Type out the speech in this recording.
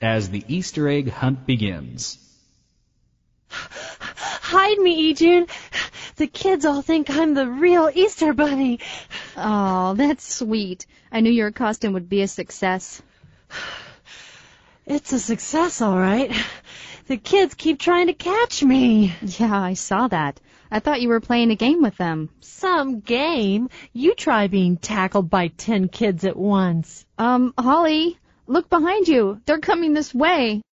as the Easter egg hunt begins. Hide me, Ejun. The kids all think I'm the real Easter Bunny. Oh, that's sweet. I knew your costume would be a success. It's a success, all right. The kids keep trying to catch me. Yeah, I saw that. I thought you were playing a game with them. Some game? You try being tackled by 10 kids at once. Holly, look behind you. They're coming this way.